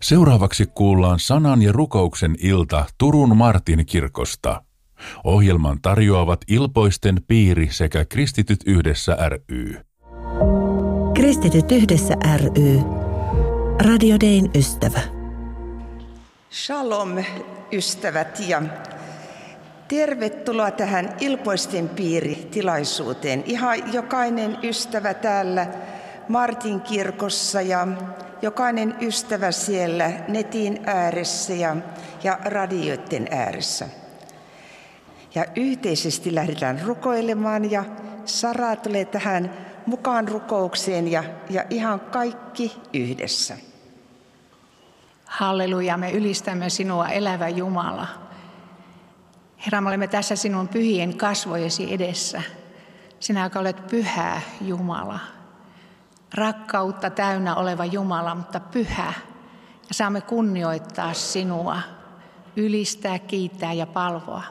Seuraavaksi kuullaan sanan ja rukouksen ilta Turun Martin kirkosta. Ohjelman tarjoavat Ilpoisten piiri sekä Kristityt yhdessä ry. Kristityt yhdessä ry. Radio Dayn ystävä. Shalom ystävät ja tervetuloa tähän Ilpoisten piiri-tilaisuuteen. Ihan jokainen ystävä täällä Martin kirkossa ja jokainen ystävä siellä netin ääressä ja radioiden ääressä. Ja yhteisesti lähdetään rukoilemaan ja Sara tulee tähän mukaan rukoukseen ja ihan kaikki yhdessä. Halleluja, me ylistämme sinua, elävä Jumala. Herra, me olemme tässä sinun pyhien kasvojesi edessä. Sinä, joka olet pyhä Jumala. Rakkautta täynnä oleva Jumala, mutta pyhä. Ja saamme kunnioittaa sinua, ylistää, kiittää ja palvoa.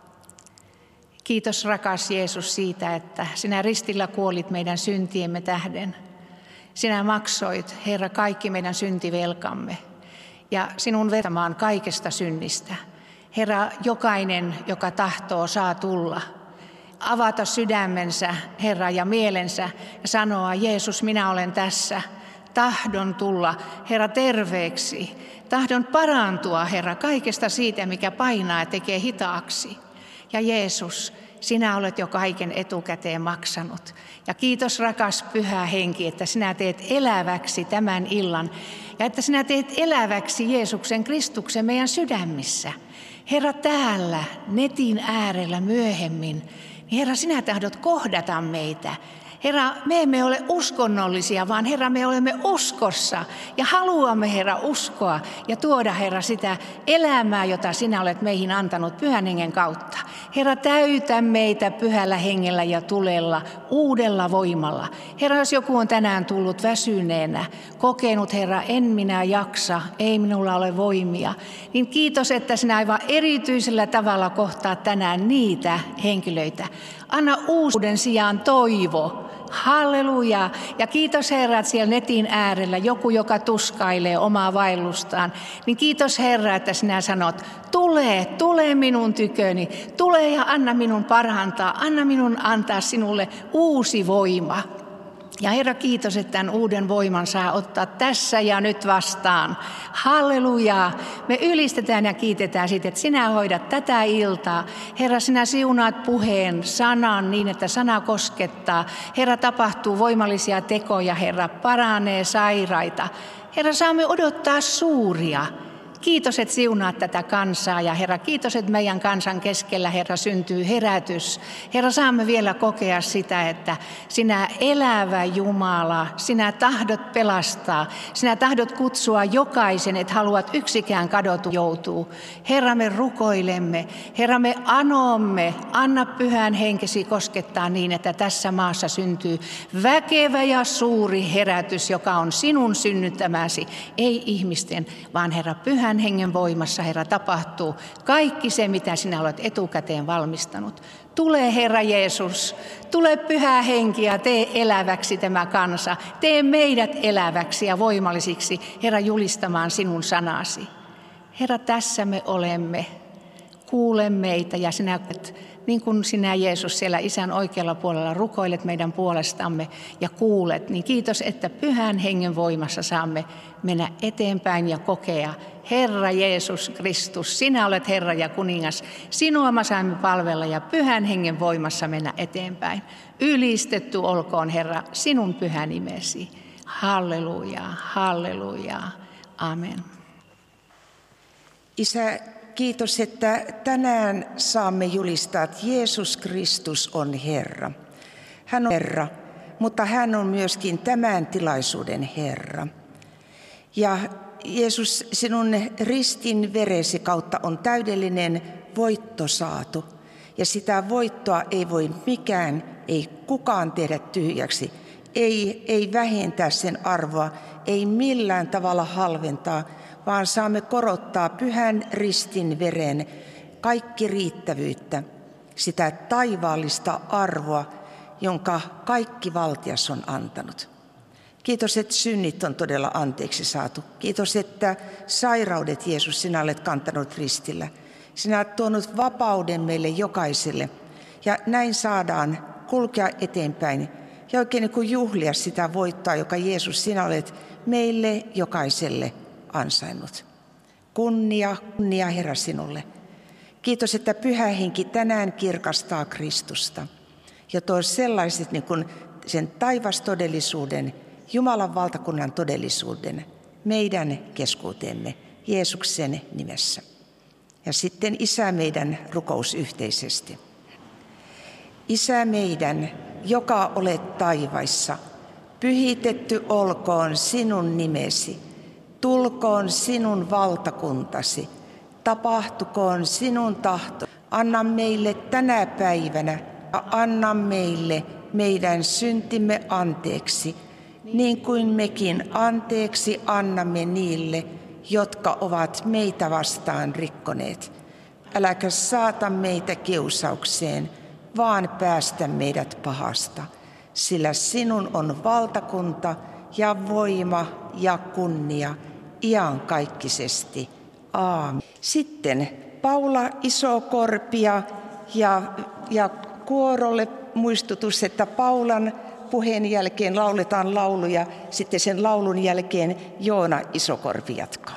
Kiitos rakas Jeesus siitä, että sinä ristillä kuolit meidän syntiemme tähden. Sinä maksoit, Herra, kaikki meidän syntivelkamme ja sinun vertamaan kaikesta synnistä. Herra, jokainen, joka tahtoo, saa tulla. Avata sydämensä, Herra, ja mielensä ja sanoa, Jeesus, minä olen tässä. Tahdon tulla, Herra, terveeksi. Tahdon parantua, Herra, kaikesta siitä, mikä painaa ja tekee hitaaksi. Ja Jeesus, sinä olet jo kaiken etukäteen maksanut. Ja kiitos rakas pyhä henki, että sinä teet eläväksi tämän illan. Ja että sinä teet eläväksi Jeesuksen Kristuksen meidän sydämissä. Herra, täällä netin äärellä myöhemmin, niin Herra, sinä tahdot kohdata meitä. Herra, me emme ole uskonnollisia, vaan Herra, me olemme uskossa ja haluamme, Herra, uskoa ja tuoda, Herra, sitä elämää, jota sinä olet meihin antanut Pyhän Hengen kautta. Herra, täytä meitä Pyhällä Hengellä ja tulella, uudella voimalla. Herra, jos joku on tänään tullut väsyneenä, kokenut, Herra, en minä jaksa, ei minulla ole voimia, niin kiitos, että sinä aivan erityisellä tavalla kohtaat tänään niitä henkilöitä. Anna uuden sijaan toivo. Halleluja. Ja kiitos Herra, että siellä netin äärellä joku, joka tuskailee omaa vaellustaan, niin kiitos Herra, että sinä sanot, tule minun tyköni, tule ja anna minun parantaa, anna minun antaa sinulle uusi voima. Ja Herra, kiitos, että tämän uuden voiman saa ottaa tässä ja nyt vastaan. Halleluja! Me ylistetään ja kiitetään siitä, että sinä hoidat tätä iltaa. Herra, sinä siunaat puheen, sanan niin, että sana koskettaa. Herra, tapahtuu voimallisia tekoja. Herra, paranee sairaita. Herra, saamme odottaa suuria. Kiitos, että siunaat tätä kansaa ja Herra, kiitos, että meidän kansan keskellä, Herra, syntyy herätys. Herra, saamme vielä kokea sitä, että sinä elävä Jumala, sinä tahdot pelastaa, sinä tahdot kutsua jokaisen, että haluat yksikään kadotu joutuu. Herra, me rukoilemme, Herra, me anomme, anna Pyhän Henkesi koskettaa niin, että tässä maassa syntyy väkevä ja suuri herätys, joka on sinun synnyttämäsi, ei ihmisten, vaan Herra, Pyhän Hengen voimassa, Herra, tapahtuu kaikki se, mitä sinä olet etukäteen valmistanut. Tule, Herra Jeesus, tule Pyhä Henki ja tee eläväksi tämä kansa. Tee meidät eläväksi ja voimallisiksi, Herra, julistamaan sinun sanasi. Herra, tässä me olemme. Kuule meitä ja sinä, niin kuin sinä Jeesus siellä Isän oikealla puolella rukoilet meidän puolestamme ja kuulet, niin kiitos, että Pyhän Hengen voimassa saamme mennä eteenpäin ja kokea. Herra Jeesus Kristus, sinä olet Herra ja kuningas, sinua me saamme palvella ja Pyhän Hengen voimassa mennä eteenpäin. Ylistetty olkoon, Herra, sinun pyhä nimesi. Halleluja, halleluja, amen. Isä, kiitos, että tänään saamme julistaa, että Jeesus Kristus on Herra. Hän on Herra, mutta hän on myöskin tämän tilaisuuden Herra. Ja Jeesus, sinun ristin veresi kautta on täydellinen voitto saatu. Ja sitä voittoa ei voi mikään, ei kukaan tehdä tyhjäksi. Ei vähentää sen arvoa, ei millään tavalla halventaa, vaan saamme korottaa pyhän ristin veren kaikki riittävyyttä, sitä taivaallista arvoa, jonka kaikki valtias on antanut. Kiitos, että synnit on todella anteeksi saatu. Kiitos, että sairaudet, Jeesus, sinä olet kantanut ristillä. Sinä olet tuonut vapauden meille jokaiselle. Ja näin saadaan kulkea eteenpäin ja oikein niin kuin juhlia sitä voittoa, joka Jeesus, sinä olet meille jokaiselle ansainnut. Kunnia Herra sinulle. Kiitos, että Pyhä Henki tänään kirkastaa Kristusta ja tuo sellaiset niin kuin sen taivastodellisuuden, Jumalan valtakunnan todellisuuden meidän keskuuteemme Jeesuksen nimessä. Ja sitten Isä meidän rukous yhteisesti. Isä meidän, joka olet taivaissa, pyhitetty olkoon sinun nimesi, tulkoon sinun valtakuntasi, tapahtukoon sinun tahto. Anna meille tänä päivänä, anna meille meidän syntimme anteeksi, niin kuin mekin anteeksi annamme niille, jotka ovat meitä vastaan rikkoneet. Äläkä saata meitä kiusaukseen, vaan päästä meidät pahasta, sillä sinun on valtakunta ja voima ja kunnia iankaikkisesti. Aamen. Sitten Paula Isokorpia ja kuorolle muistutus, että Paulan puheen jälkeen lauletaan laulu ja sitten sen laulun jälkeen Joona Isokorpi jatkaa.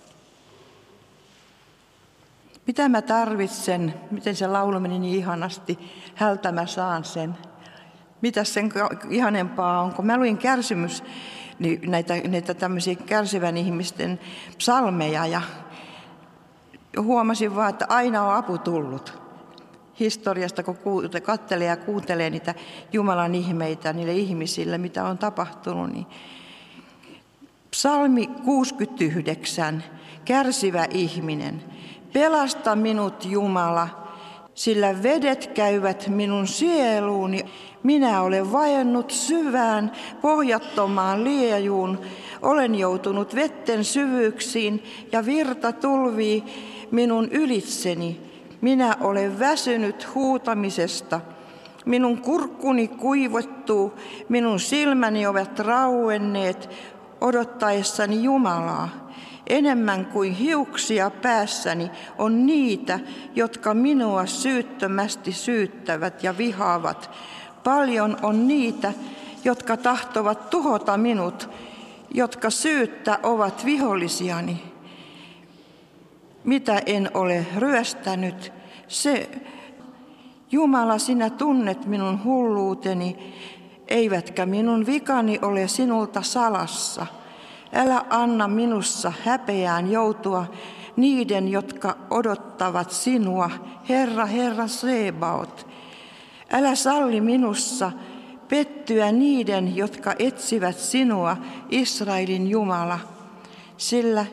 Mitä mä tarvitsen, miten se laulu meni niin ihanasti, hältä mä saan sen. Mitä sen ihanempaa on, kun mä luin kärsimys, niin näitä tämmöisiä kärsivän ihmisten psalmeja ja huomasin vaan, että aina on apu tullut. Historiasta, kun katselee ja kuuntelee niitä Jumalan ihmeitä niille ihmisille, mitä on tapahtunut. Niin Psalmi 69, kärsivä ihminen. Pelasta minut, Jumala, sillä vedet käyvät minun sieluuni. Minä olen vajennut syvään, pohjattomaan liejuun. Olen joutunut vetten syvyyksiin ja virta tulvii minun ylitseni. Minä olen väsynyt huutamisesta. Minun kurkkuni kuivattuu, minun silmäni ovat rauenneet odottaessani Jumalaa. Enemmän kuin hiuksia päässäni on niitä, jotka minua syyttömästi syyttävät ja vihaavat. Paljon on niitä, jotka tahtovat tuhota minut, jotka syyttä ovat vihollisiani. Mitä en ole ryöstänyt, se, Jumala, sinä tunnet minun hulluuteni, eivätkä minun vikani ole sinulta salassa. Älä anna minussa häpeään joutua niiden, jotka odottavat sinua, Herra, Herra Sebaot. Älä salli minussa pettyä niiden, jotka etsivät sinua, Israelin Jumala, sillä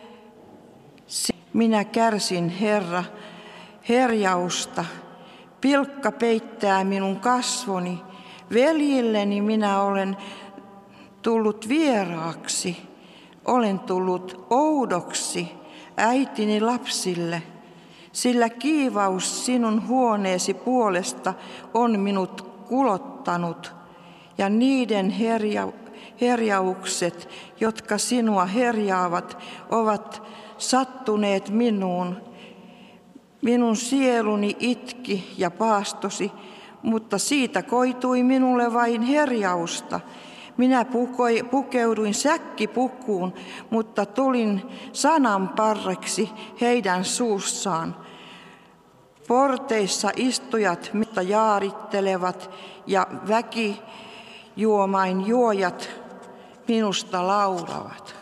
minä kärsin, Herra, herjausta. Pilkka peittää minun kasvoni. Veljilleni minä olen tullut vieraaksi. Olen tullut oudoksi äitini lapsille, sillä kiivaus sinun huoneesi puolesta on minut kulottanut, ja niiden herjaukset, jotka sinua herjaavat, ovat sattuneet minuun. Minun sieluni itki ja paastosi, mutta siitä koitui minulle vain herjausta. Minä pukeuduin säkkipukuun, mutta tulin sananparreksi heidän suussaan. Porteissa istujat mitä jaarittelevat ja väkijuomain juojat minusta laulavat.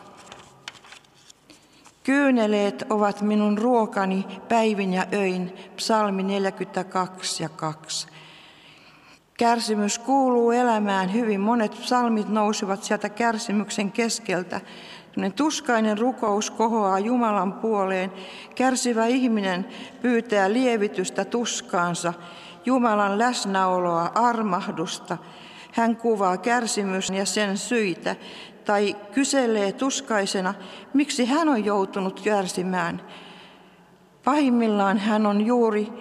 Kyyneleet ovat minun ruokani päivin ja öin, psalmi 42 ja 2. Kärsimys kuuluu elämään hyvin. Monet psalmit nousevat sieltä kärsimyksen keskeltä. Tuskainen rukous kohoaa Jumalan puoleen. Kärsivä ihminen pyytää lievitystä tuskaansa, Jumalan läsnäoloa, armahdusta. Hän kuvaa kärsimystä ja sen syitä, tai kyselee tuskaisena, miksi hän on joutunut kärsimään. Pahimmillaan hän on juuri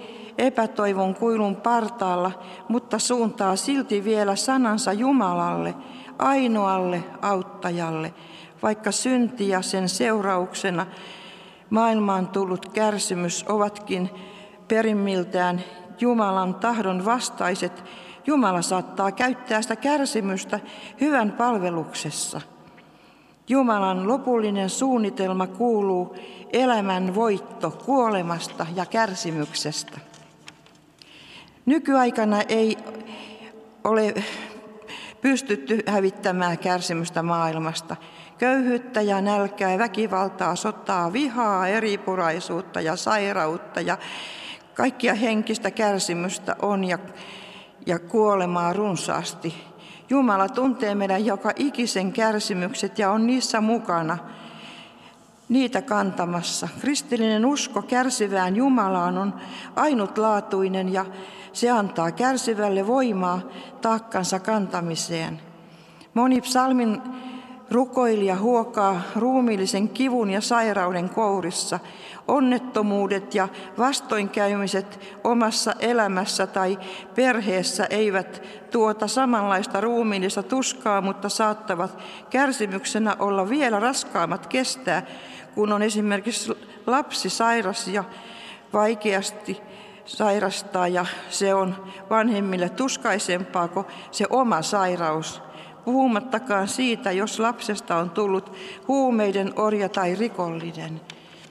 epätoivon kuilun partaalla, mutta suuntaa silti vielä sanansa Jumalalle. ainoalle auttajalle, vaikka synti ja sen seurauksena maailmaan tullut kärsimys ovatkin perimmiltään Jumalan tahdon vastaiset. Jumala saattaa käyttää sitä kärsimystä hyvän palveluksessa. Jumalan lopullinen suunnitelma kuuluu elämän voitto kuolemasta ja kärsimyksestä. Nykyaikana ei ole pystytty hävittämään kärsimystä maailmasta. Köyhyyttä ja nälkää, väkivaltaa, sotaa, vihaa, eripuraisuutta ja sairautta ja kaikkia henkistä kärsimystä on ja kuolemaa runsaasti. Jumala tuntee meidän joka ikisen kärsimykset ja on niissä mukana, niitä kantamassa. Kristillinen usko kärsivään Jumalaan on ainutlaatuinen ja se antaa kärsivälle voimaa taakkansa kantamiseen. Moni psalmin rukoilija huokaa ruumiillisen kivun ja sairauden kourissa. Onnettomuudet ja vastoinkäymiset omassa elämässä tai perheessä eivät tuota samanlaista ruumiillista tuskaa, mutta saattavat kärsimyksenä olla vielä raskaammat kestää, kun on esimerkiksi lapsi sairas ja vaikeasti sairastaa ja se on vanhemmille tuskaisempaa kuin se oma sairaus. Puhumattakaan siitä, jos lapsesta on tullut huumeiden orja tai rikollinen.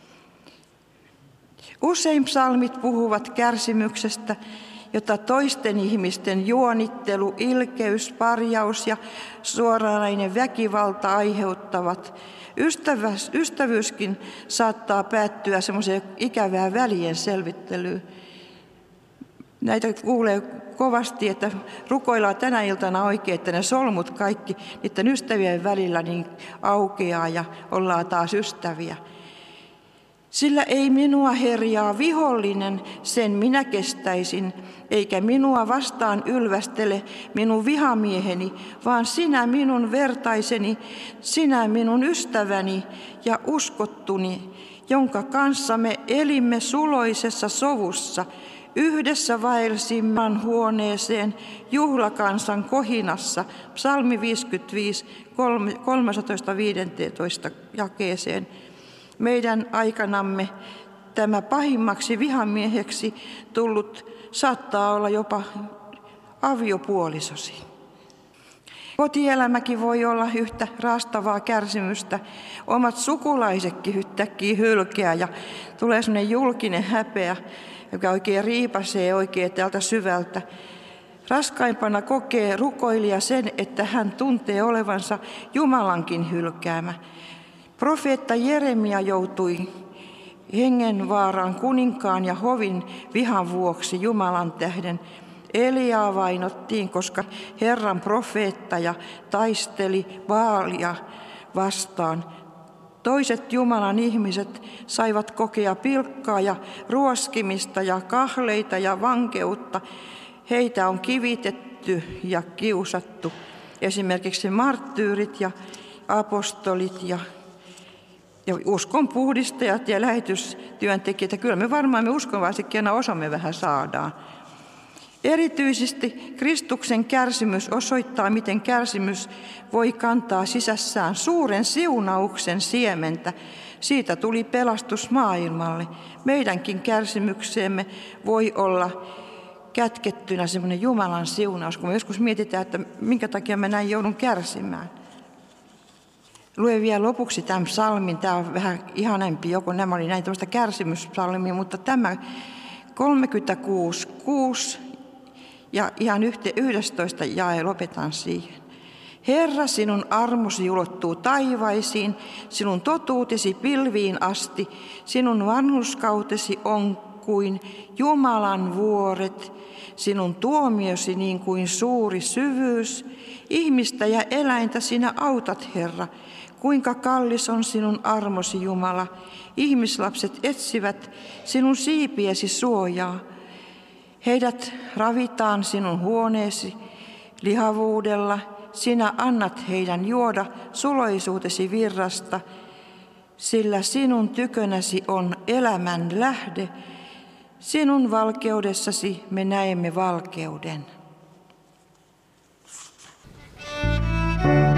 Usein psalmit puhuvat kärsimyksestä, jota toisten ihmisten juonittelu, ilkeys, parjaus ja suoranainen väkivalta aiheuttavat. Ystävyyskin saattaa päättyä semmoiseen ikävään välien selvittelyyn. Näitä kuulee kovasti, että rukoillaan tänä iltana oikein, että ne solmut kaikki niiden ystävien välillä niin aukeaa ja ollaan taas ystäviä. Sillä ei minua herjaa vihollinen, sen minä kestäisin, eikä minua vastaan ylvästele minun vihamieheni, vaan sinä minun vertaiseni, sinä minun ystäväni ja uskottuni, jonka kanssa me elimme suloisessa sovussa. Yhdessä vaelsimme huoneeseen juhlakansan kohinassa, psalmi 55, 13-15 jakeeseen. Meidän aikanamme tämä pahimmaksi vihamieheksi tullut saattaa olla jopa aviopuolisosi. Kotielämäkin voi olla yhtä raastavaa kärsimystä. Omat sukulaisetkin yhtäkkiä hylkeää ja tulee sellainen julkinen häpeä, joka oikein riipasee oikein täältä syvältä. Raskaimpana kokee rukoilija sen, että hän tuntee olevansa Jumalankin hylkäämä. Profeetta Jeremia joutui hengenvaaraan kuninkaan ja hovin vihan vuoksi Jumalan tähden. Eliaa vainottiin, koska Herran profeettaja taisteli Baalia vastaan. Toiset Jumalan ihmiset saivat kokea pilkkaa ja ruoskimista ja kahleita ja vankeutta. Heitä on kivitetty ja kiusattu. Esimerkiksi marttyyrit ja apostolit ja uskon puhdistajat ja lähetystyöntekijät. Kyllä me varmaan uskonvaisikin aina osamme vähän saadaan. Erityisesti Kristuksen kärsimys osoittaa, miten kärsimys voi kantaa sisässään suuren siunauksen siementä. Siitä tuli pelastus maailmalle. Meidänkin kärsimykseemme voi olla kätkettynä semmoinen Jumalan siunaus, kun me joskus mietitään, että minkä takia me näin joudun kärsimään. Luen vielä lopuksi tämän psalmin. Tämä on vähän ihanempi, joko nämä oli näin tämmöistä kärsimyspsalmia, mutta tämä 36:6 ja ihan 11 jae lopetan siihen. Herra, sinun armosi ulottuu taivaisiin, sinun totuutesi pilviin asti, sinun vanhurskautesi on kuin Jumalan vuoret, sinun tuomiosi niin kuin suuri syvyys. Ihmistä ja eläintä sinä autat, Herra. Kuinka kallis on sinun armosi, Jumala. Ihmislapset etsivät sinun siipiesi suojaa. Heidät ravitaan sinun huoneesi lihavuudella. Sinä annat heidän juoda suloisuutesi virrasta, sillä sinun tykönäsi on elämän lähde. Sinun valkeudessasi me näemme valkeuden.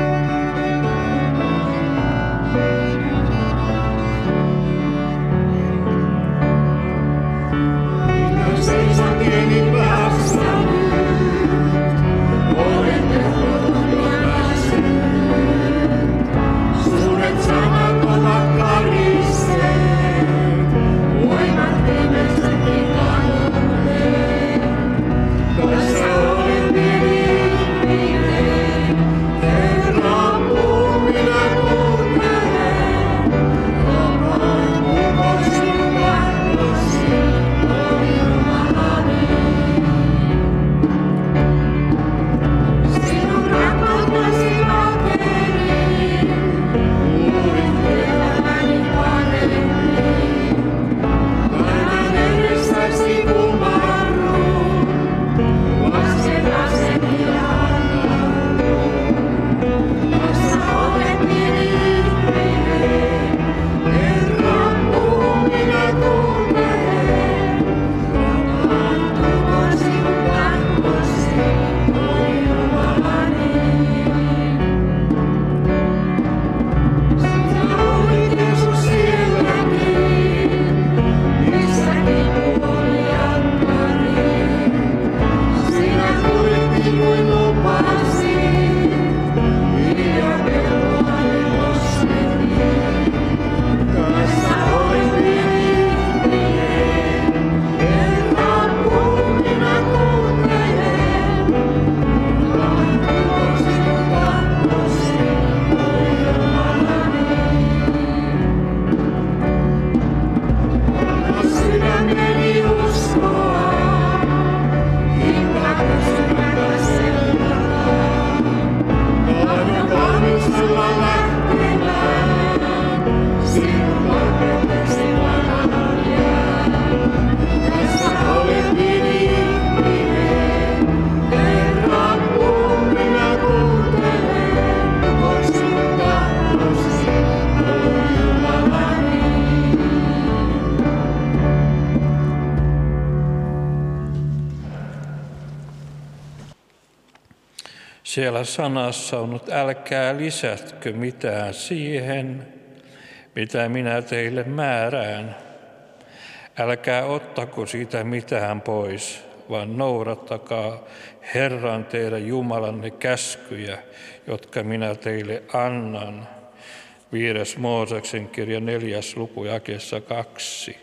Siellä sanassa on, että älkää lisätkö mitään siihen, mitä minä teille määrään. Älkää ottako siitä mitään pois, vaan noudattakaa Herran teidän Jumalanne käskyjä, jotka minä teille annan. 5. Mooseksen kirja 4. luku jakeessa 2.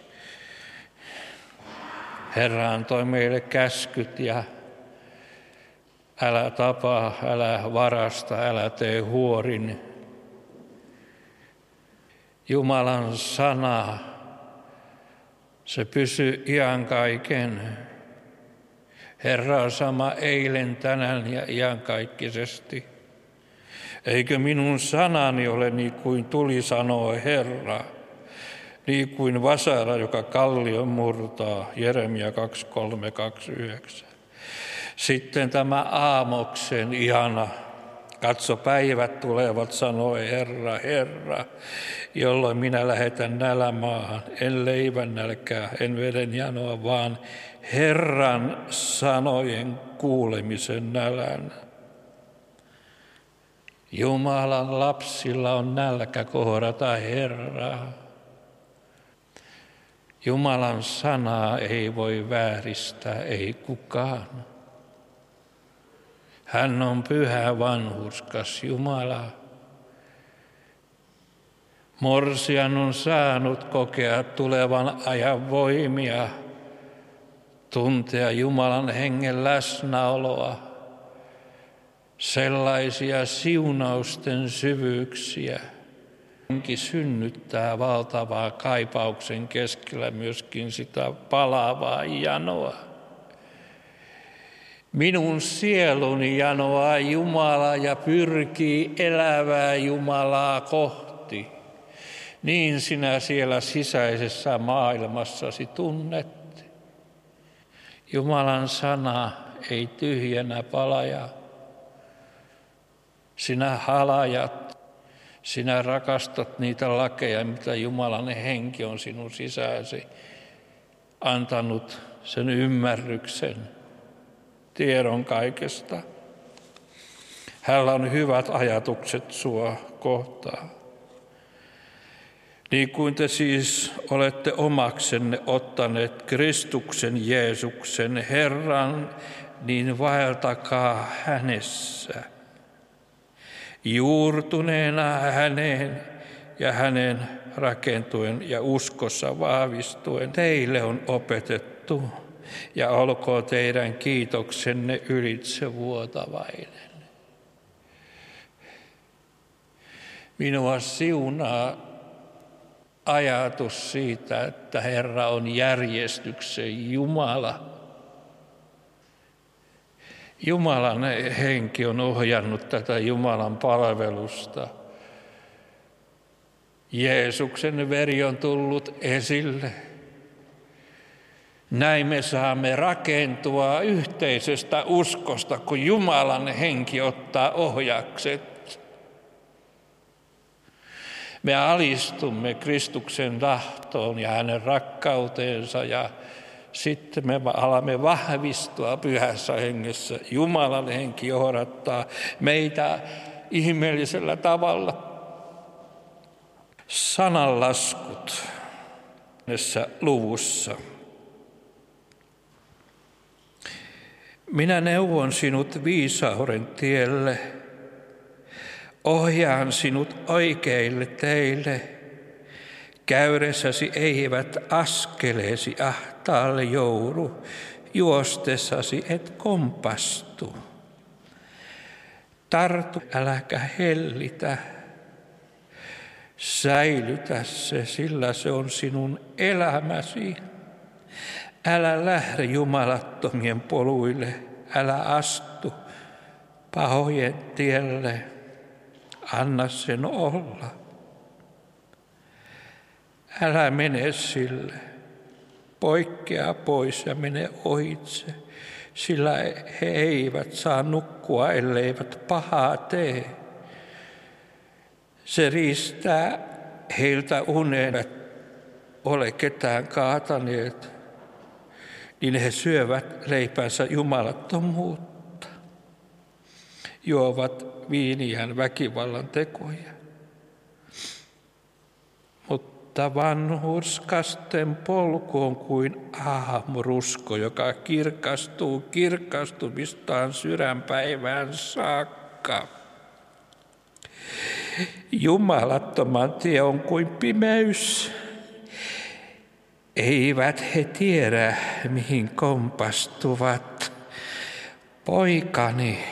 Herra antoi meille käskyt ja älä tapa, älä varasta, älä tee huorin. Jumalan sana, se pysyy iankaiken. Herra on sama eilen, tänään ja iankaikkisesti. Eikö minun sanani ole niin kuin tuli sanoo Herra, niin kuin vasara, joka kallion murtaa, Jeremia 23:29. Sitten tämä Aamoksen ihana, katso päivät tulevat, sanoi Herra, Herra, jolloin minä lähetän nälänmaahan, en leivän nälkää, en veden janoa, vaan Herran sanojen kuulemisen nälän. Jumalan lapsilla on nälkä kohdata Herraa. Jumalan sanaa ei voi vääristää, ei kukaan. Hän on pyhä vanhurskas Jumala. Morsian on saanut kokea tulevan ajan voimia, tuntea Jumalan hengen läsnäoloa, sellaisia siunausten syvyyksiä. Henki synnyttää valtavaa kaipauksen keskellä myöskin sitä palavaa janoa. Minun sieluni janoaa Jumalaa ja pyrkii elävää Jumalaa kohti. Niin sinä siellä sisäisessä maailmassasi tunnet. Jumalan sana ei tyhjänä palaja. Sinä halajat, sinä rakastat niitä lakeja, mitä Jumalan henki on sinun sisäsi antanut sen ymmärryksen, tiedon kaikesta. Hänellä on hyvät ajatukset sua kohtaan. Niin kuin te siis olette omaksenne ottaneet Kristuksen Jeesuksen Herran, niin vaeltakaa hänessä. Juurtuneena häneen ja hänen rakentuen ja uskossa vahvistuen teille on opetettu, ja olkoon teidän kiitoksenne ylitsevuotavainen. Minua siunaa ajatus siitä, että Herra on järjestyksen Jumala. Jumalan henki on ohjannut tätä Jumalan palvelusta. Jeesuksen veri on tullut esille. Näin me saamme rakentua yhteisestä uskosta, kun Jumalan henki ottaa ohjakset. Me alistumme Kristuksen tahtoon ja hänen rakkauteensa ja sitten me alamme vahvistua pyhässä hengessä. Jumalan henki johdattaa meitä ihmeellisellä tavalla. Sananlaskut tässä luvussa. Minä neuvon sinut viisauden tielle, ohjaan sinut oikeille teille. Käydessäsi eivät askeleesi ahtaalle joudu, juostessasi et kompastu. Tartu, äläkä hellitä. Säilytä se, sillä se on sinun elämäsi. Älä lähde jumalattomien poluille, älä astu pahojen tielle. Anna sen olla. Älä mene sille. Poikkea pois ja mene ohitse, sillä he eivät saa nukkua, elleivät pahaa tee. Se riistää heiltä unen, ole ketään kaataneet, niin he syövät leipänsä jumalattomuutta. juovat viiniään väkivallan tekoja. Mutta vanhurskasten polku on kuin aamurusko, joka kirkastuu kirkastumistaan sydänpäivään saakka. Jumalattoman tie on kuin pimeys. Eivät he tiedä, mihin kompastuvat. Poikani,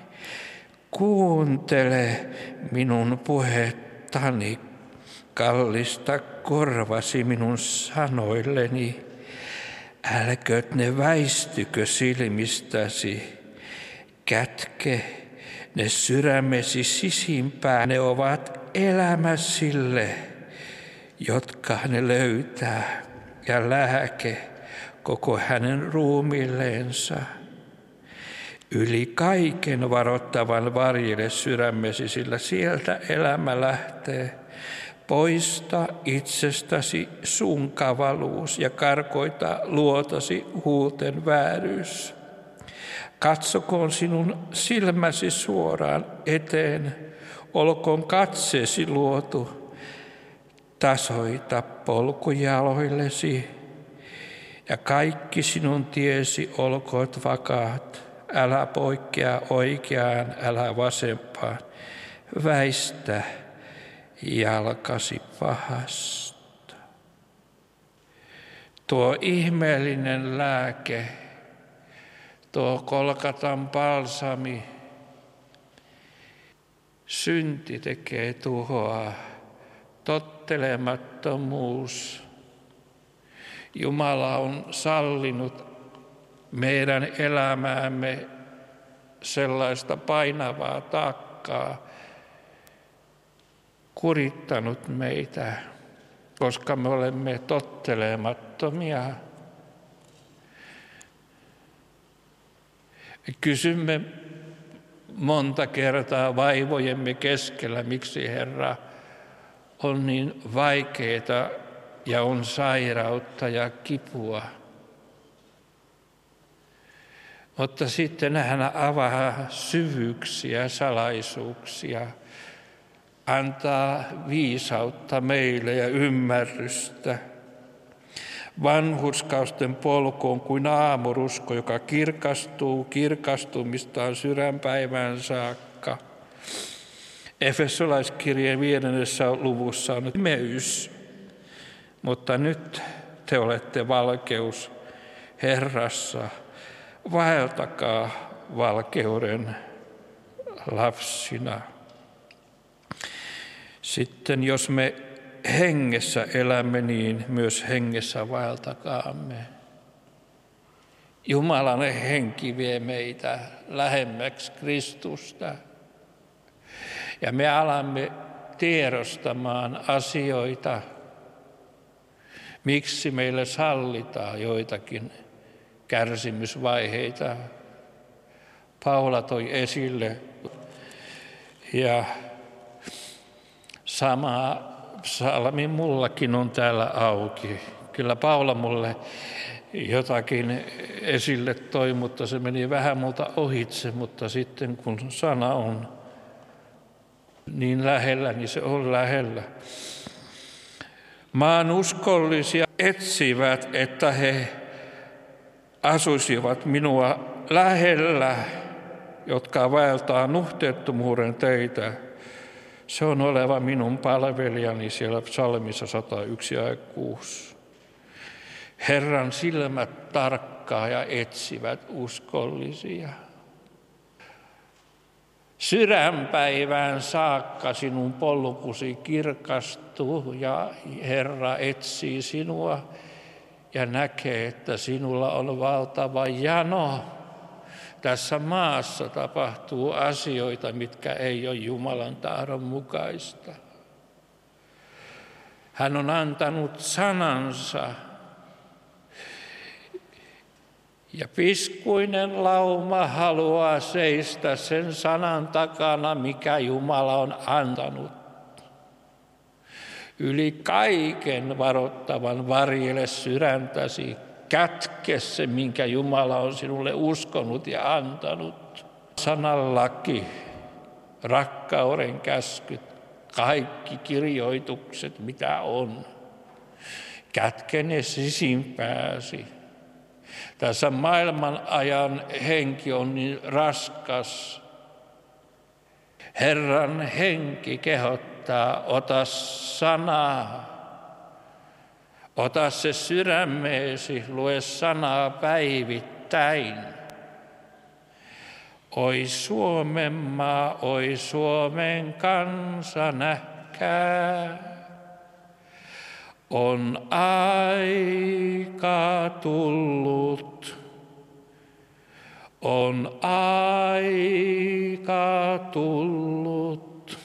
kuuntele minun puhettani, kallista korvasi minun sanoilleni. Älkööt ne väistykö silmistäsi, kätke ne sydämesi sisimpään. Ne ovat elämä sille, jotka ne löytää, ja lääke koko hänen ruumiilleensa. Yli kaiken varoittavan varjele sydämesi, sillä sieltä elämä lähtee. Poista itsestäsi sun kavaluus ja karkoita luotasi huulten vääryys. Katsokoon sinun silmäsi suoraan eteen, olkoon katseesi luotu. Tasoita polkujaloillesi ja kaikki sinun tiesi olkoot vakaat. Älä poikkea oikeaan, älä vasempaan. Väistä jalkasi pahasta. Tuo ihmeellinen lääke, tuo Golgatan balsami, synti tekee tuhoa, tottelemattomuus. Jumala on sallinut meidän elämäämme sellaista painavaa taakkaa, kurittanut meitä, koska me olemme tottelemattomia. Kysymme monta kertaa vaivojemme keskellä, miksi Herra on niin vaikeaa ja on sairautta ja kipua. Mutta sitten hän avaa syvyyksiä, salaisuuksia, antaa viisautta meille ja ymmärrystä. Vanhurskausten polku on kuin aamurusko, joka kirkastuu kirkastumistaan sydänpäivään saakka. Efesolaiskirjeen 5. luvussa on pimeys, mutta nyt te olette valkeus Herrassa. Vaeltakaa valkeuden lapsina. Sitten jos me hengessä elämme, niin myös hengessä vaeltakaamme. Jumalan henki vie meitä lähemmäksi Kristusta. Ja me alamme tiedostamaan asioita, miksi meille sallitaan joitakin kärsimysvaiheita. Paula toi esille ja sama psalmi mullakin on täällä auki. Kyllä Paula mulle jotakin esille toi, mutta se meni vähän multa ohitse, mutta sitten kun sana on niin lähellä, niin se on lähellä. Maan uskollisia etsivät, että he asuisivat minua lähellä, jotka vaeltaa nuhteettomuuden teitä. Se on oleva minun palvelijani siellä psalmissa 101:6. Herran silmät tarkkaa ja etsivät uskollisia. Sydänpäivään saakka sinun polkusi kirkastuu ja Herra etsii sinua ja näkee, että sinulla on valtava jano. Tässä maassa tapahtuu asioita, mitkä ei ole Jumalan tahdon mukaista. Hän on antanut sanansa. Ja piskuinen lauma haluaa seistä sen sanan takana, mikä Jumala on antanut. Yli kaiken varoittavan varjele sydäntäsi, kätke se, minkä Jumala on sinulle uskonut ja antanut. Sanan laki rakkauden käskyt, kaikki kirjoitukset, mitä on. Kätke ne sisimpääsi. Tässä maailman ajan henki on niin raskas. Herran henki kehottaa, ota sanaa. Ota se sydämeesi, lue sanaa päivittäin. Oi Suomen maa, oi Suomen kansa, nähkää. On aika tullut, on aika tullut.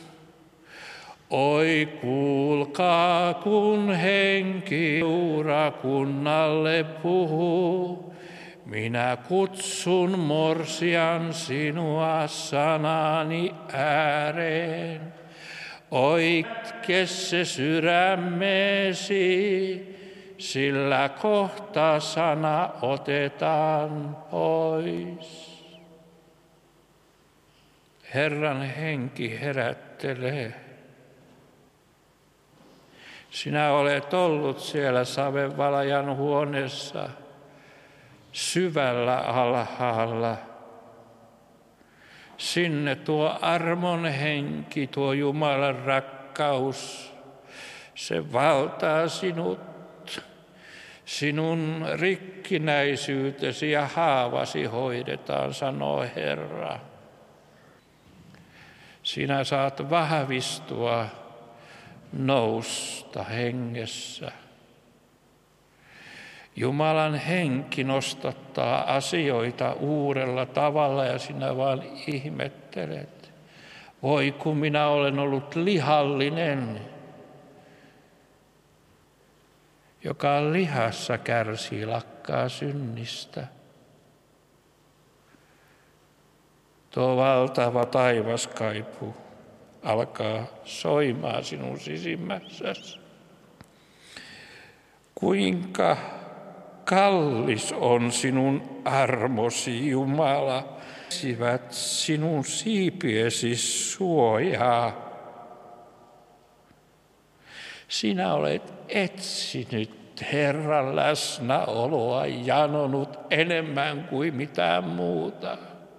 Oi kuulkaa, kun henki seurakunnalle puhuu. Minä kutsun morsian sinua sanani ääreen. Oi kätke se sydämeesi, sillä kohta sana otetaan pois. Herran henki herättelee. Sinä olet ollut siellä savenvalajan huoneessa, syvällä alhaalla. Sinne tuo armon henki, tuo Jumalan rakkaus, se valtaa sinut, sinun rikkinäisyytesi ja haavasi hoidetaan, sanoo Herra. Sinä saat vahvistua, nousta hengessä. Jumalan henki nostattaa asioita uudella tavalla ja sinä vaan ihmettelet. Voi kun minä olen ollut lihallinen, joka lihassa kärsii, lakkaa synnistä. Tuo valtava taivaskaipu alkaa soimaan sinun sisimmässäsi. Kuinka kallis on sinun armosi, Jumala, etsivät sinun siipiesi suojaa. Sinä olet etsinyt Herran läsnäoloa, janonut enemmän kuin mitään muuta.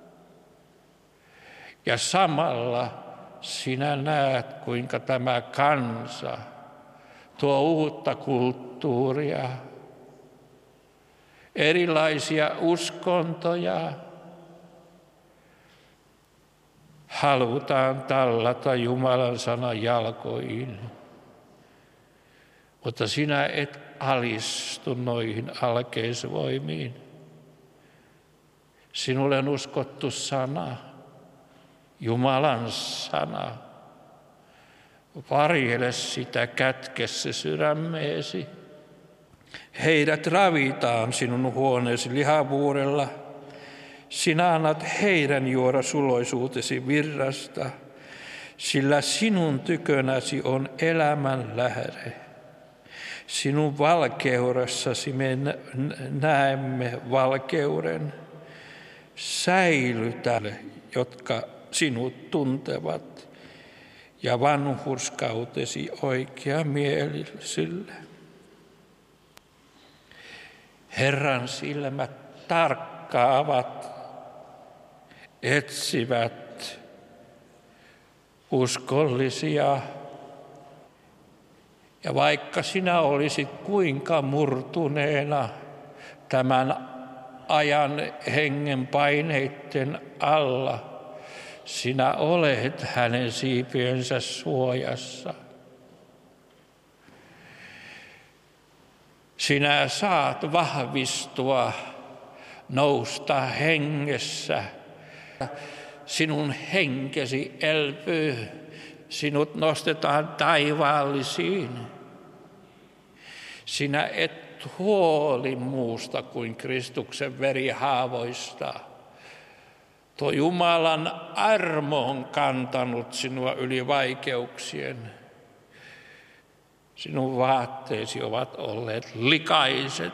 Ja samalla sinä näet, kuinka tämä kansa tuo uutta kulttuuria, erilaisia uskontoja halutaan tallata Jumalan sanan jalkoihin. Mutta sinä et alistu noihin alkeisvoimiin. Sinulle on uskottu sana, Jumalan sana. Varjele sitä, kätke se sydämeesi. Heidät ravitaan sinun huoneesi lihavuudella. Sinä annat heidän juoda suloisuutesi virrasta, sillä sinun tykönäsi on elämän lähde. Sinun valkeudessasi me näemme valkeuden. Säilytä, jotka sinut tuntevat, ja vanhurskautesi oikeamielisille. Herran silmät tarkkaavat, etsivät uskollisia. Ja vaikka sinä olisit kuinka murtuneena tämän ajan hengen paineiden alla, sinä olet hänen siipiensä suojassa. Sinä saat vahvistua, nousta hengessä. Sinun henkesi elpyy, sinut nostetaan taivaallisiin. Sinä et huoli muusta kuin Kristuksen verihaavoista. Tuo Jumalan armo on kantanut sinua yli vaikeuksien. Sinun vaatteesi ovat olleet likaiset,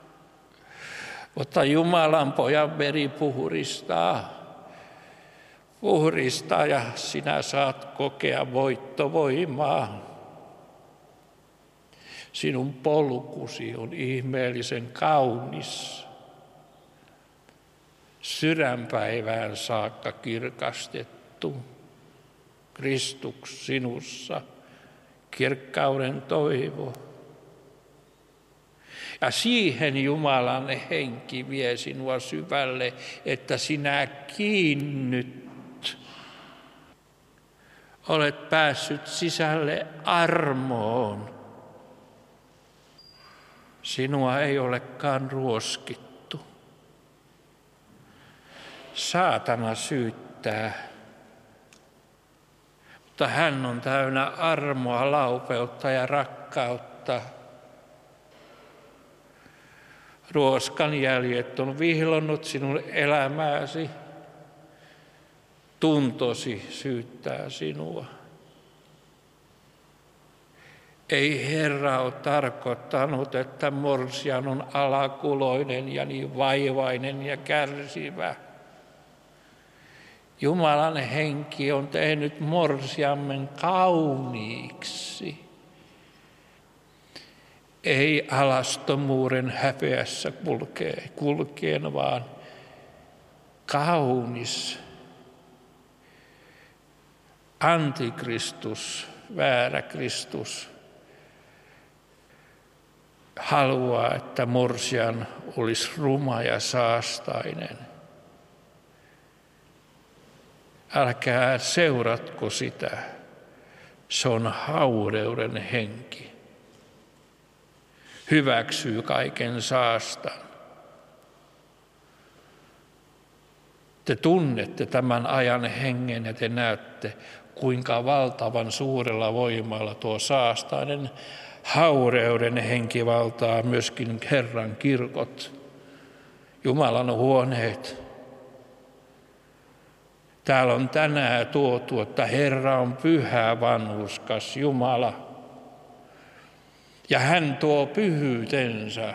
mutta Jumalan pojan veri puhdistaa. Uhrista ja sinä saat kokea voittovoimaa. Sinun polkusi on ihmeellisen kaunis. Sydänpäivään saakka kirkastettu. Kristus sinussa, kirkkauden toivo. Ja siihen Jumalan henki vie sinua syvälle, että sinä kiinnyt. Olet päässyt sisälle armoon. Sinua ei olekaan ruoskittu. Saatana syyttää, mutta hän on täynnä armoa, laupeutta ja rakkautta. Ruoskan jäljet on vihlonnut sinun elämääsi. Tuntosi syyttää sinua. Ei Herra ole tarkoittanut, että morsian on alakuloinen ja niin vaivainen ja kärsivä. Jumalan henki on tehnyt morsiammen kauniiksi. Ei alastomuuden häpeässä kulkeen, vaan kaunis. Antikristus, väärä Kristus, haluaa, että morsian olisi ruma ja saastainen. Älkää seuratko sitä. Se on haureuden henki. Hyväksyy kaiken saastan. Te tunnette tämän ajan hengen ja te näette, kuinka valtavan suurella voimalla tuo saastainen haureuden henki valtaa myöskin Herran kirkot, Jumalan huoneet. Täällä on tänään tuotu, että Herra on pyhä, vanhurskas Jumala. Ja hän tuo pyhyytensä.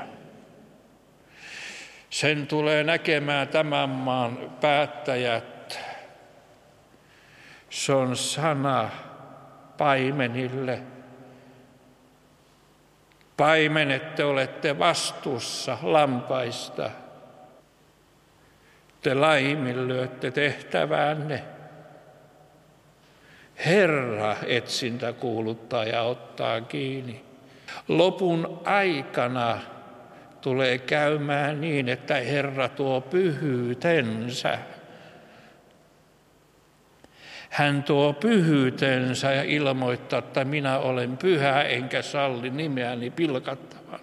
Sen tulee näkemään tämän maan päättäjät. Se on sana paimenille. Paimenet, te olette vastuussa lampaista. Te laiminlyötte tehtäväänne. Herra etsintä kuuluttaa ja ottaa kiinni. Lopun aikana tulee käymään niin, että Herra tuo pyhyytensä. Hän tuo pyhyytensä ja ilmoittaa, että minä olen pyhä enkä salli nimeäni pilkattavan.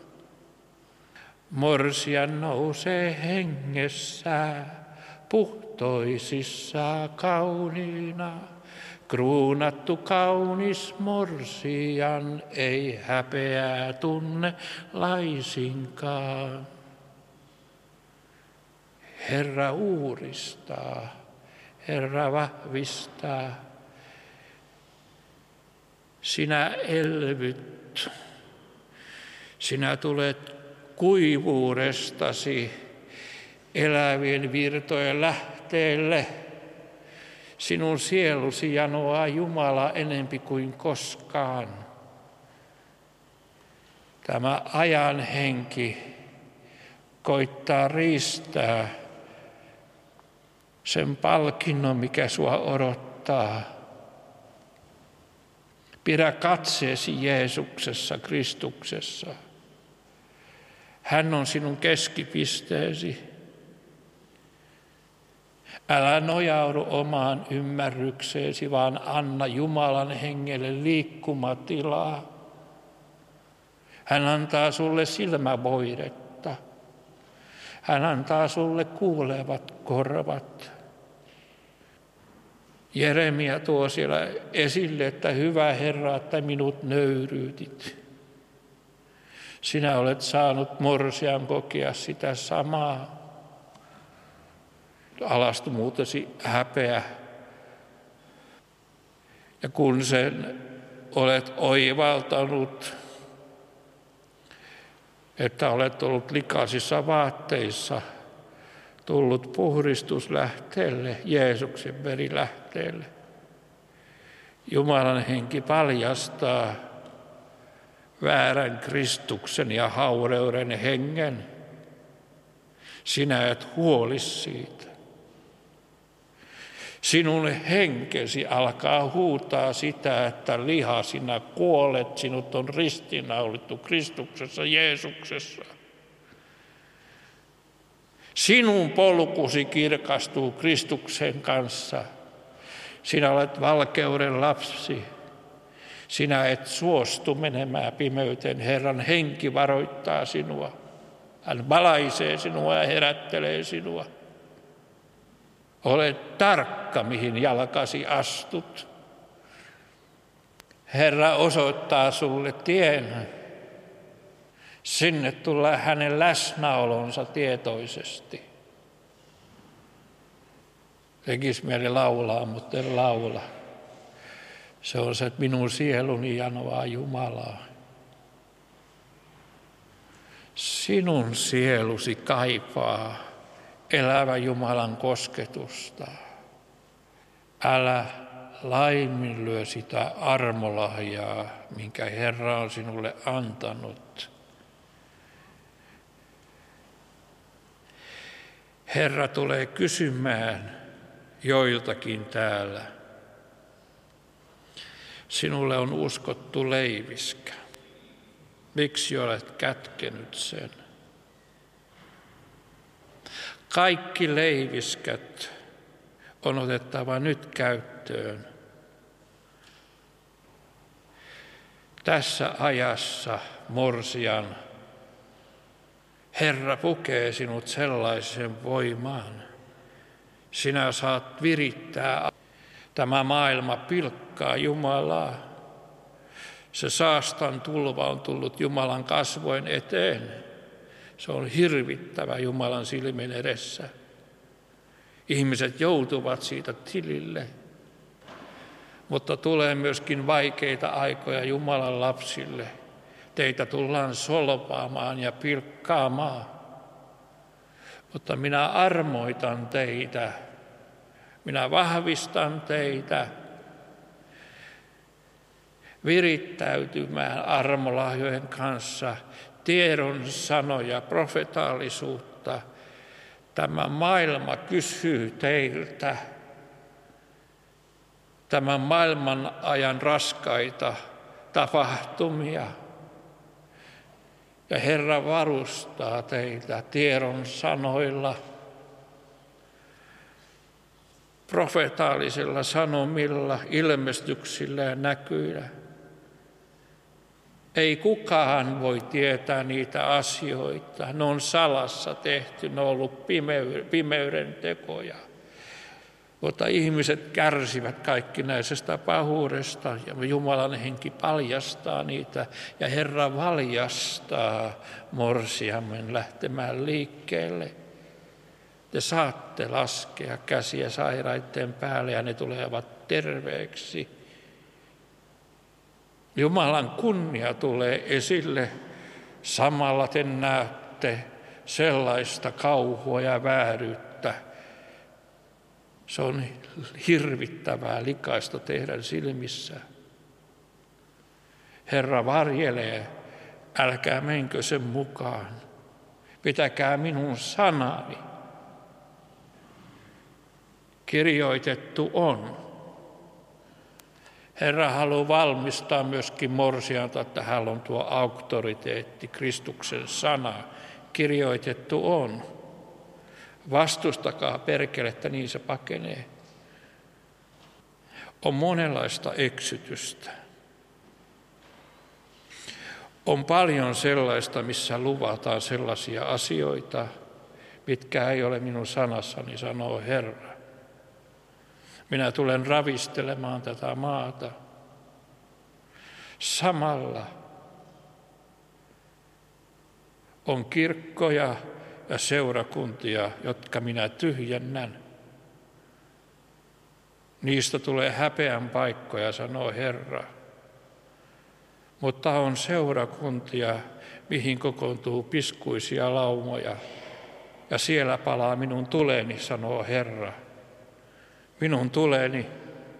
Morsian nousee hengessä, puhtoisissa kauniina. Kruunattu kaunis morsian ei häpeää tunne laisinkaan. Herra uudistaa, Herra vahvistaa. Sinä elvyt, sinä tulet kuivuudestasi elävien virtojen lähteelle. Sinun sielusi janoaa Jumala enempi kuin koskaan. Tämä ajan henki koittaa riistää sen palkinnon, mikä sua odottaa. Pidä katseesi Jeesuksessa, Kristuksessa. Hän on sinun keskipisteesi. Älä nojaudu omaan ymmärrykseesi, vaan anna Jumalan hengelle liikkumatilaa. Hän antaa sulle silmävoidetta. Hän antaa sulle kuulevat korvat. Jeremia tuo siellä esille, että hyvä Herra, että minut nöyryytit. Sinä olet saanut morsian kokea sitä samaa. Alastumuutesi häpeä. Ja kun sen olet oivaltanut, että olet ollut likaisissa vaatteissa, tullut puhdistuslähteelle, Jeesuksen verilähteelle. Jumalan henki paljastaa väärän Kristuksen ja haureuden hengen. Sinä et huoli siitä. Sinun henkesi alkaa huutaa sitä, että liha, sinä kuolet, sinut on ristiinnaulittu Kristuksessa, Jeesuksessa. Sinun polkusi kirkastuu Kristuksen kanssa. Sinä olet valkeuden lapsi. Sinä et suostu menemään pimeyteen. Herran henki varoittaa sinua. Hän valaisee sinua ja herättelee sinua. Ole tarkka, mihin jalkasi astut. Herra osoittaa sulle tien. Sinne tulee hänen läsnäolonsa tietoisesti. Tekisi mieli laulaa, mutta en laula. Se on se, että minun sieluni janoaa Jumalaa. Sinun sielusi kaipaa elävä Jumalan kosketusta. Älä laiminlyö sitä armolahjaa, minkä Herra on sinulle antanut. Herra tulee kysymään joiltakin täällä. Sinulle on uskottu leiviskä. Miksi olet kätkenyt sen? Kaikki leiviskät on otettava nyt käyttöön. Tässä ajassa, morsian, Herra pukee sinut sellaiseen voimaan. Sinä saat virittää. Tämä maailma pilkkaa Jumalaa. Se saastan tulva on tullut Jumalan kasvojen eteen. Se on hirvittävä Jumalan silmien edessä. Ihmiset joutuvat siitä tilille. Mutta tulee myöskin vaikeita aikoja Jumalan lapsille. Teitä tullaan solvaamaan ja pilkkaamaan. Mutta minä armoitan teitä. Minä vahvistan teitä virittäytymään armolahjojen kanssa, tiedon sanoja, profetaalisuutta. Tämä maailma kysyy teiltä tämän maailman ajan raskaita tapahtumia. Ja Herra varustaa teitä tiedon sanoilla, profetaalisilla sanomilla, ilmestyksillä ja näkyillä. Ei kukaan voi tietää niitä asioita. Ne on salassa tehty, ne on ollut pimeyden tekoja. Mutta ihmiset kärsivät kaikkinaisesta pahuudesta ja Jumalan henki paljastaa niitä ja Herra valjastaa morsiamen lähtemään liikkeelle. Te saatte laskea käsiä sairaiden päälle ja ne tulevat terveeksi. Jumalan kunnia tulee esille, samalla te näette sellaista kauhua ja vääryyttä. Se on hirvittävää likaista teidän silmissä. Herra varjelee, älkää menkö sen mukaan. Pitäkää minun sanani. Kirjoitettu on. Herra haluaa valmistaa myöskin morsianta, että hänellä on tuo auktoriteetti, Kristuksen sana. Kirjoitettu on. Vastustakaa perkelettä, niin se pakenee. On monenlaista eksytystä. On paljon sellaista, missä luvataan sellaisia asioita, mitkä ei ole minun sanassani, sanoo Herra. Minä tulen ravistelemaan tätä maata. Samalla on kirkkoja ja seurakuntia, jotka minä tyhjennän. Niistä tulee häpeän paikkoja, sanoo Herra. Mutta on seurakuntia, mihin kokoontuu piskuisia laumoja. ja siellä palaa minun tuleni, sanoo Herra. Minun tuleni.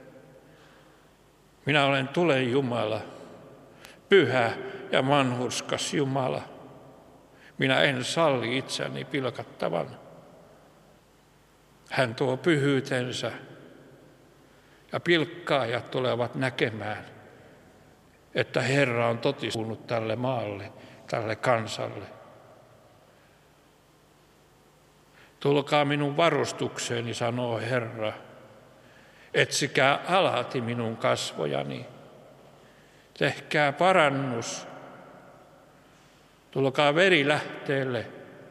Minä olen tulen Jumala, pyhä ja vanhurskas Jumala. Minä en salli itseäni pilkattavan. Hän tuo pyhyytensä ja pilkkaajat tulevat näkemään, että Herra on totistunut tälle maalle, tälle kansalle. Tulkaa minun varustukseeni, sanoo Herra. Etsikää alati minun kasvojani. Tehkää parannus. Tulkaa verilähteelle.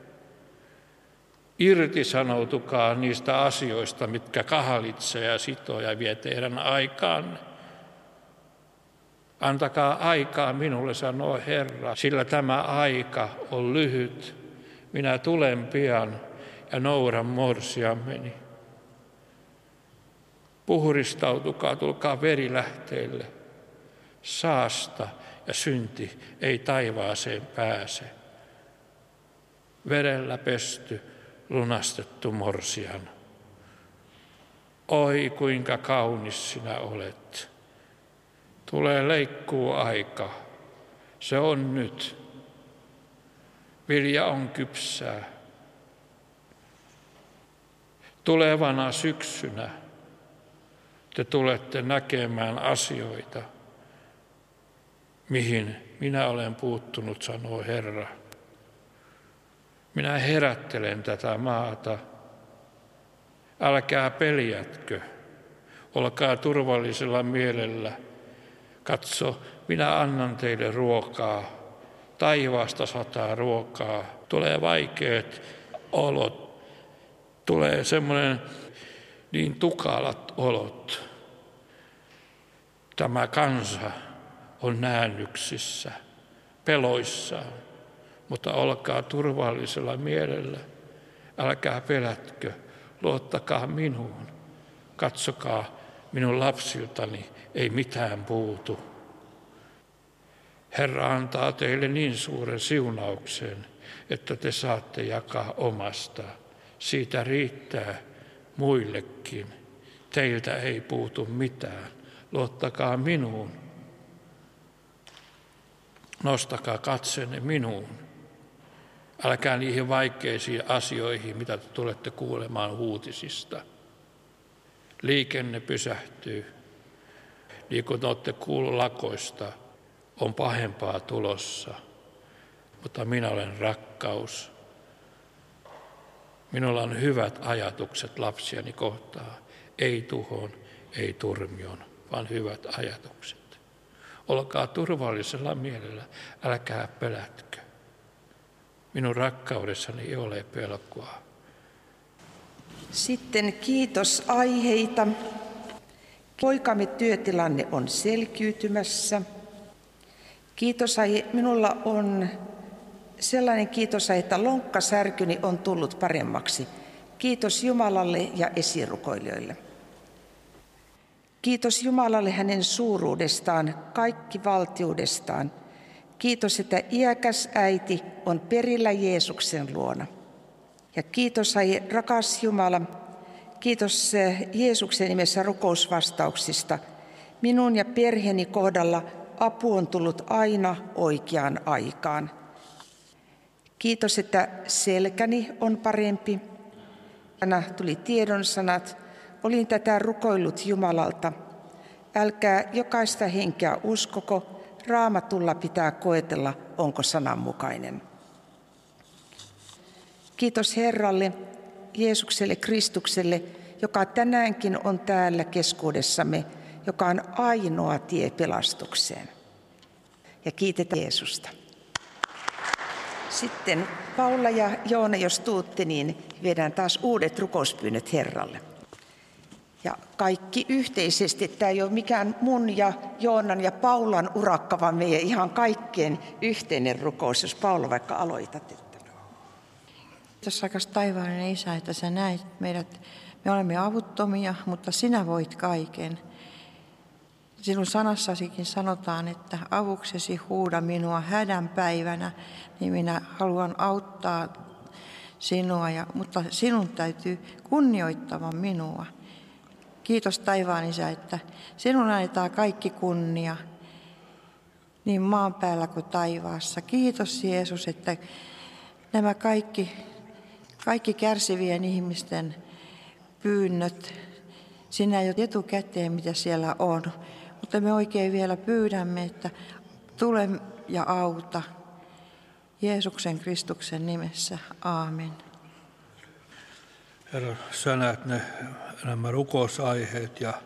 Irtisanoutukaa niistä asioista, mitkä kahlitsee ja sitoo ja vie teidän aikaanne. Antakaa aikaa minulle, sanoo Herra, sillä tämä aika on lyhyt. Minä tulen pian ja noudan morsiammeni. Puhdistautukaa, tulkaa verilähteille. Saasta ja synti ei taivaaseen pääse. Verellä pesty, lunastettu morsian. Oi, kuinka kaunis sinä olet. Tulee leikkuuaika. Se on nyt. Vilja on kypsää. Tulevana syksynä te tulette näkemään asioita, mihin minä olen puuttunut, sanoo Herra. Minä herättelen tätä maata. Älkää peljätkö, olkaa turvallisella mielellä. Katso, minä annan teille ruokaa. Taivaasta sataa ruokaa. Tulee vaikeat olot. Tulee semmoinen niin tukalat olot. Tämä kansa on näännyksissä, peloissaan, mutta olkaa turvallisella mielellä. Älkää pelätkö, luottakaa minuun. Katsokaa, minun lapsiltani ei mitään puutu. Herra antaa teille niin suuren siunauksen, että te saatte jakaa omasta. Siitä riittää muillekin. Teiltä ei puutu mitään. Luottakaa minuun. Nostakaa katseenne minuun. Älkää niihin vaikeisiin asioihin, mitä te tulette kuulemaan uutisista. Liikenne pysähtyy. Niin kuin olette kuulleet lakoista, on pahempaa tulossa. Mutta minä olen rakkaus. Minulla on hyvät ajatukset lapsiani kohtaan. Ei tuhon, ei turmion, vaan hyvät ajatukset. Olkaa turvallisella mielellä, älkää pelätkö. Minun rakkaudessani ei ole pelkoa. Sitten kiitosaiheita. Poikamme työtilanne on selkiytymässä. Kiitosaihe, minulla on sellainen kiitosaihe, että lonkkasärkyni on tullut paremmaksi. Kiitos Jumalalle ja esirukoilijoille. Kiitos Jumalalle hänen suuruudestaan, kaikkivaltiudestaan. Kiitos, että iäkäs äiti on perillä Jeesuksen luona. Ja kiitos, rakas Jumala, kiitos Jeesuksen nimessä rukousvastauksista. Minun ja perheeni kohdalla apu on tullut aina oikeaan aikaan. Kiitos, että selkäni on parempi. Tänä tuli tiedonsanat. Olin tätä rukoillut Jumalalta. Älkää jokaista henkeä uskoko. Raamatulla pitää koetella, onko sananmukainen. Kiitos Herralle, Jeesukselle, Kristukselle, joka tänäänkin on täällä keskuudessamme, joka on ainoa tie pelastukseen. Ja kiitetään Jeesusta. Sitten Paula ja Joona, jos tuutte, niin viedään taas uudet rukouspyynnöt Herralle. Ja kaikki yhteisesti, tämä ei ole mikään mun ja Joonan ja Paulan urakka, vaan meidän ihan kaikkien yhteinen rukous, jos Paula vaikka aloitat. Kiitos rakas taivaallinen Isä, että sä näet meidät, me olemme avuttomia, mutta sinä voit kaiken. Sinun sanassasikin sanotaan, että avuksesi huuda minua hädän päivänä, niin minä haluan auttaa sinua, mutta sinun täytyy kunnioittava minua. Kiitos taivaan Isä, että sinun annetaan kaikki kunnia, niin maan päällä kuin taivaassa. Kiitos Jeesus, että nämä kaikki kärsivien ihmisten pyynnöt, sinä jo etukäteen, mitä siellä on. Mutta me oikein vielä pyydämme, että tule ja auta. Jeesuksen Kristuksen nimessä. Aamen. Herra, sä näet nämä rukousaiheet ja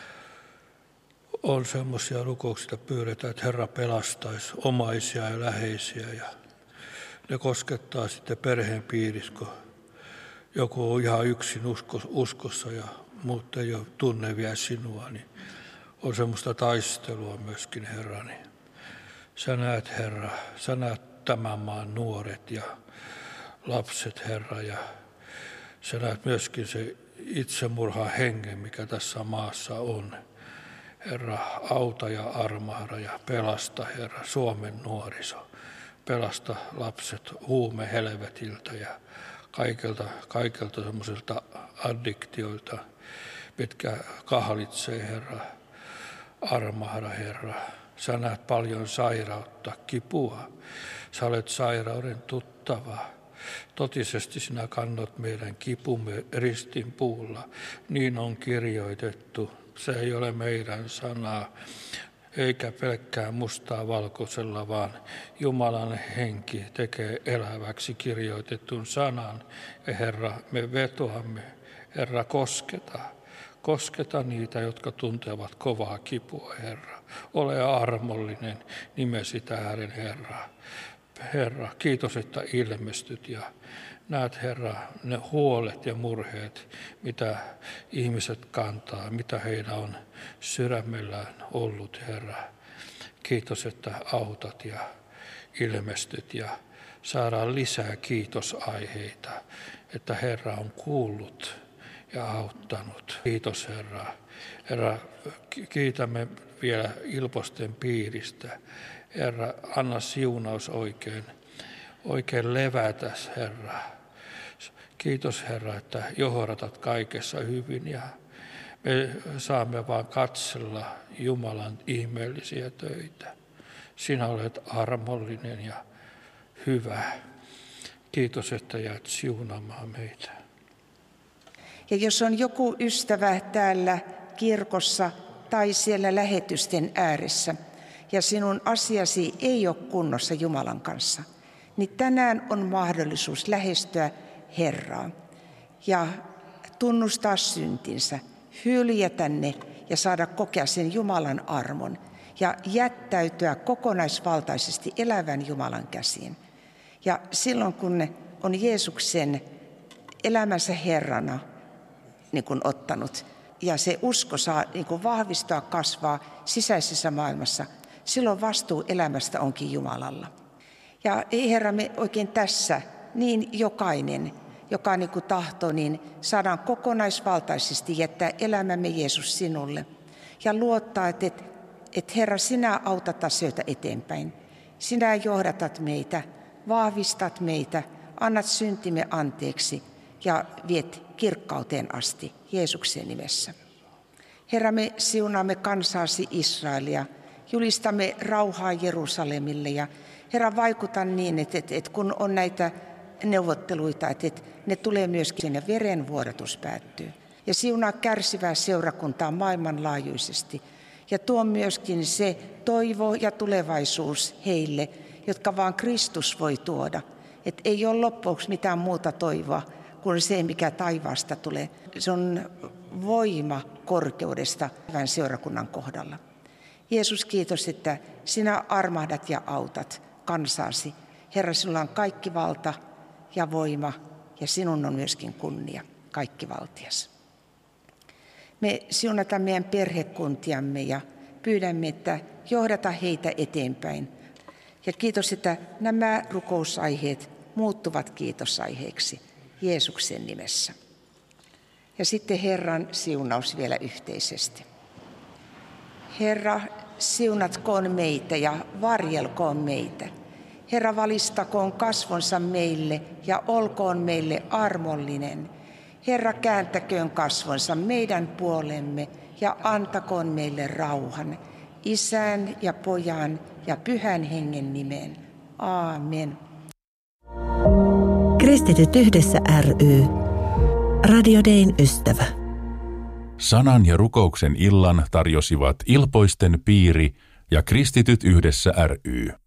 on semmoisia rukouksia, että pyydetään, että Herra pelastaisi omaisia ja läheisiä. Ja ne koskettaa sitten perheen piirissä, kun joku on ihan yksin uskossa ja muut ei ole tunne vielä sinua, niin on semmoista taistelua myöskin, Herra. Niin sä näet, Herra, sä näet tämän maan nuoret ja lapset, Herra, ja sä näet myöskin se itsemurhan hengen, mikä tässä maassa on. Herra, auta ja armahda ja pelasta, Herra, Suomen nuoriso. Pelasta lapset huumehelvetiltä ja kaikelta semmoisilta addiktioilta, mitkä kahlitsee, Herra. Armahda, Herra. Sä näet paljon sairautta, kipua. Sä olet sairauden tuttava. Totisesti sinä kannat meidän kipumme ristin puulla. Niin on kirjoitettu. Se ei ole meidän sanaa, eikä pelkkää mustaa valkoisella, vaan Jumalan henki tekee eläväksi kirjoitetun sanan. Ja Herra, me vetoamme, Herra, kosketa niitä, jotka tuntevat kovaa kipua, Herra. Ole armollinen nimesi tähden, Herra. Herra, kiitos, että ilmestyt ja näet, Herra, ne huolet ja murheet, mitä ihmiset kantaa, mitä heillä on sydämellään ollut, Herra. Kiitos, että autat ja ilmestyt ja saadaan lisää kiitosaiheita, että Herra on kuullut ja auttanut. Kiitos, Herra. Herra, kiitämme vielä Ilposten piiristä. Herra, anna siunaus oikein levätä, Herra. Kiitos, Herra, että johdatat kaikessa hyvin ja me saamme vaan katsella Jumalan ihmeellisiä töitä. Sinä olet armollinen ja hyvä. Kiitos, että jäät siunaamaan meitä. Ja jos on joku ystävä täällä kirkossa tai siellä lähetysten ääressä ja sinun asiasi ei ole kunnossa Jumalan kanssa, niin tänään on mahdollisuus lähestyä Herraa ja tunnustaa syntinsä, hyljätä ne ja saada kokea sen Jumalan armon ja jättäytyä kokonaisvaltaisesti elävän Jumalan käsiin. Ja silloin kun ne on Jeesuksen elämänsä Herrana niin kuin ottanut ja se usko saa niin kuin vahvistua, kasvaa sisäisessä maailmassa, silloin vastuu elämästä onkin Jumalalla. Ja Herra, me oikein tässä, niin jokainen, joka niin kuin tahtoo, niin saadaan kokonaisvaltaisesti jättää elämämme Jeesus sinulle. Ja luottaa, että Herra, sinä autat asioita eteenpäin. Sinä johdatat meitä, vahvistat meitä, annat syntimme anteeksi ja viet kirkkauteen asti Jeesuksen nimessä. Herra, me siunaamme kansaasi Israelia, julistamme rauhaa Jerusalemille ja Herra, vaikuta niin, että kun on näitä neuvotteluita, että ne tulee myöskin ja verenvuodatus päättyy. Ja siunaa kärsivää seurakuntaa maailmanlaajuisesti ja tuo myöskin se toivo ja tulevaisuus heille, jotka vaan Kristus voi tuoda. Että ei ole loppuksi mitään muuta toivoa kuin se, mikä taivaasta tulee. Se on voima korkeudesta hyvän seurakunnan kohdalla. Jeesus, kiitos, että sinä armahdat ja autat kansaasi. Herra, sinulla on kaikki valta ja voima ja sinun on myöskin kunnia, kaikkivaltias. Me siunataan meidän perhekuntiamme ja pyydämme, että johdata heitä eteenpäin. Ja kiitos, että nämä rukousaiheet muuttuvat kiitosaiheeksi Jeesuksen nimessä. Ja sitten Herran siunaus vielä yhteisesti. Herra, siunatkoon meitä ja varjelkoon meitä. Herra, valistakoon kasvonsa meille ja olkoon meille armollinen. Herra, kääntäköön kasvonsa meidän puolemme ja antakoon meille rauhan. Isän ja Pojan ja Pyhän Hengen nimeen. Aamen. Kristityt yhdessä ry. Radio Dayn ystävä. Sanan ja rukouksen illan tarjosivat Ilpoisten piiri ja Kristityt yhdessä ry.